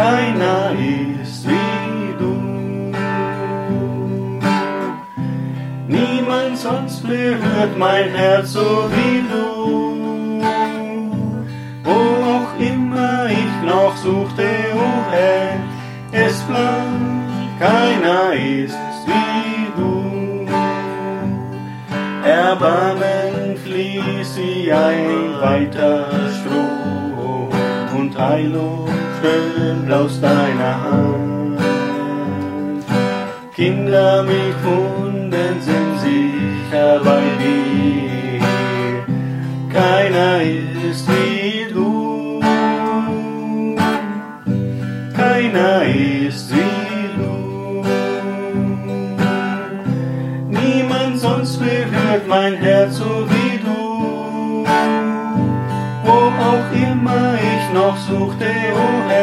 keiner ist wie du. Niemand sonst berührt mein Herz so wie du. Wo auch immer ich noch suchte, oh Herr, es bleibt, keiner ist wie du. Erbarmen fließt wie ein weiter Strom und Heilung strömt aus deiner Hand. Kinder mit Wunden sind sicher bei dir, keiner ist wie du, keiner ist wie du. Niemand sonst berührt mein Herz so wie du. Wo auch immer ich noch suchte, oh Herr,